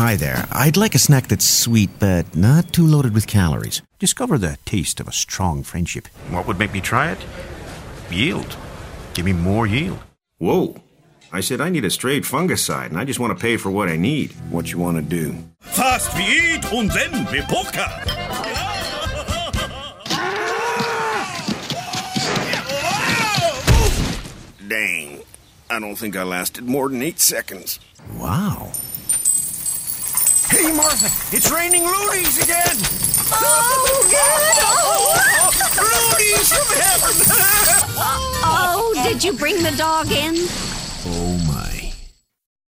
Hi there. I'd like a snack that's sweet, but not too loaded with calories. Discover the taste of a strong friendship. What would make me try it? Yield. Give me more yield. Whoa. I said I need a straight fungicide, and I just want to pay for what I need. What you want to do? First we eat, and then we poker. Dang. I don't think I lasted more than 8 seconds. Wow. Hey, Martha, it's raining loonies again! Oh, God! Loonies from heaven! Oh, did you bring the dog in? Oh